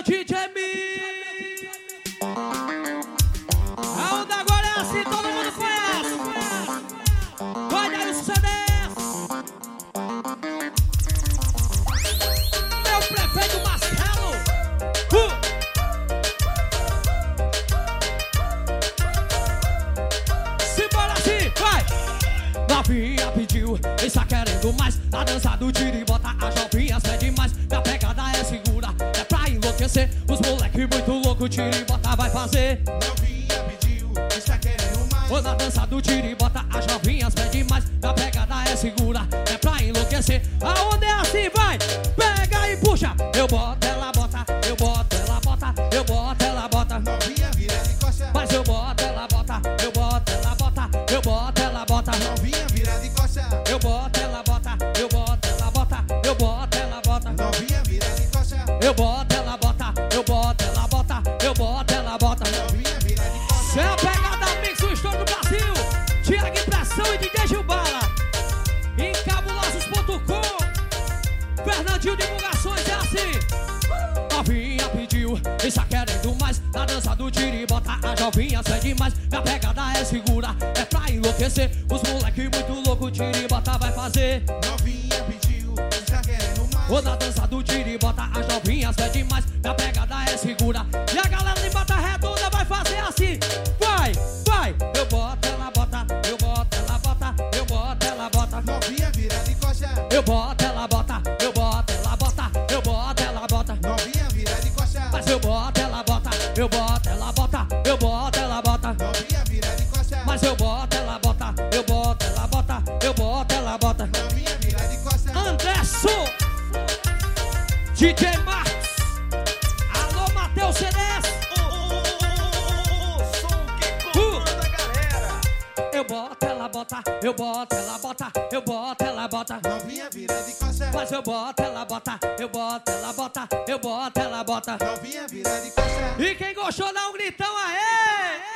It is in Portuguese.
o DJ Mi. A onda agora é assim, todo mundo conhece. Olha aí o CDs. Meu prefeito Marcelo. Simbora assim, vai. Novinha pediu, está querendo mais. A dança do tiro e bota as novinhas pede mais. Minha pegada é segura, é pra enlouquecer. Os moleque muito louco, tiro e bota vai fazer. Novinha pediu, está querendo mais. Ou na dança do tiro e bota as novinhas pede mais. Minha pegada é segura, é pra enlouquecer. Aonde é assim, vai, pega e puxa. Eu boto, ela bota, eu boto, ela bota, eu boto, ela bota. Novinha vira de costa. Mas eu boto, ela bota, eu boto, ela bota, eu boto, ela bota. Novinha vira de costa. Eu boto, ela bota, eu boto, ela bota, eu boto, ela bota. Novinha vira de costa. Eu boto, ela bota, eu boto, ela bota, eu boto, ela bota. Novinha vira de costa. Cê é a pegada Mix, o estouro do Brasil. Tiago Impressão e DJ Gilbala. Encabulosos.com. Fernandinho Divulgações, é assim. Novinha pediu, está querendo mais. Na dança do tiro e bota as novinhas pede mais. Minha pegada é segura, é pra enlouquecer. Os moleque muito louco, tiro e bota vai fazer. Novinha pediu, está querendo mais. Ou na dança do tiro e bota as novinhas pede mais. Minha pegada é segura. E a galera de Bota Redonda vai fazer assim. Vai, vai. Eu boto, ela bota, eu boto, ela bota, eu boto, ela bota. Novinha vira de costa. Eu boto, ela bota, eu boto, ela bota, eu boto, ela bota. Novinha vira de costa. Mas eu boto, ela bota, eu boto, ela bota, eu boto, ela bota. Novinha vira de costa. Mas eu boto, ela bota, eu boto, ela bota, eu boto, ela bota. Novinha vira de costa. Anderson, DJ Marcos, alô Matheus CDs. Som que comanda a galera. Eu boto, ela bota, eu boto, ela bota, eu boto, ela bota. Novinha vira de costa. Mas eu boto, ela bota, eu boto, ela bota, eu boto, ela bota. Novinha vira de costa. E quem gostou dá um gritão, aê!